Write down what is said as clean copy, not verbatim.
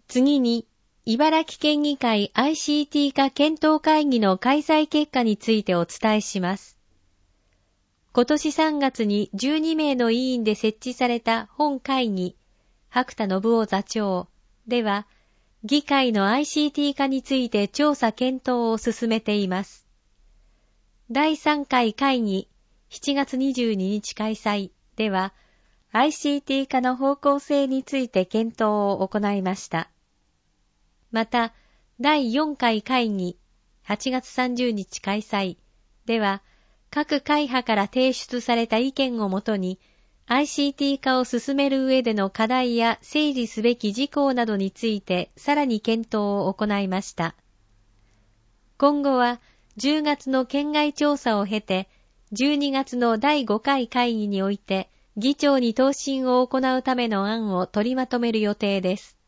次に、茨城県議会 ICT 化検討会議の開催結果についてお伝えします。今年3月に12名の委員で設置された本会議、白田信夫座長では、議会の ICT 化について調査検討を進めています。第3回会議、7月22日開催では、ICT 化の方向性について検討を行いました。また、第4回会議、8月30日開催では、各会派から提出された意見をもとに、ICT 化を進める上での課題や整理すべき事項などについてさらに検討を行いました。今後は10月の県外調査を経て、12月の第5回会議において議長に答申を行うための案を取りまとめる予定です。